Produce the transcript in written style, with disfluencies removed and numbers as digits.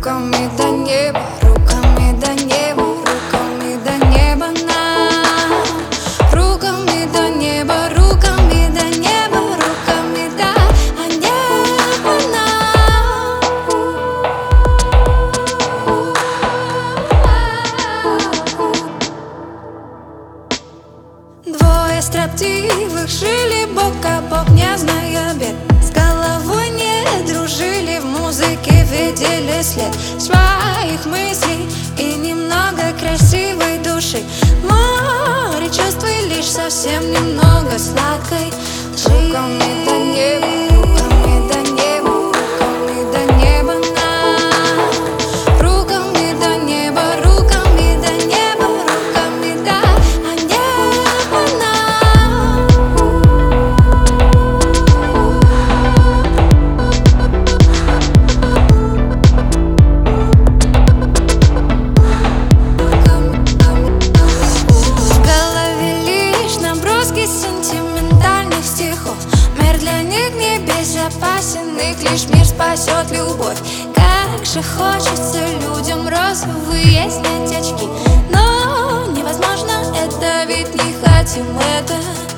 Руками до неба, руками до неба, руками до неба нам. Руками до неба, руками до неба, руками до неба нам. Двое строптивых жили бок о бок, не зная бед. С головой не дружили, в музыке видели след своих мыслей и немного красивой души. Море чувств и лишь совсем немного сладкой лжи. Руками до неба, руками до неба, руками до неба нам. Руками до неба, руками до неба, руками до неба нам. В голове лишь наброски сентиментальных стихов. Мир для них не безопасен, их лишь мир спасет любовь. Как же хочется людям розовые снять очки, но невозможно это, ведь не хотим это.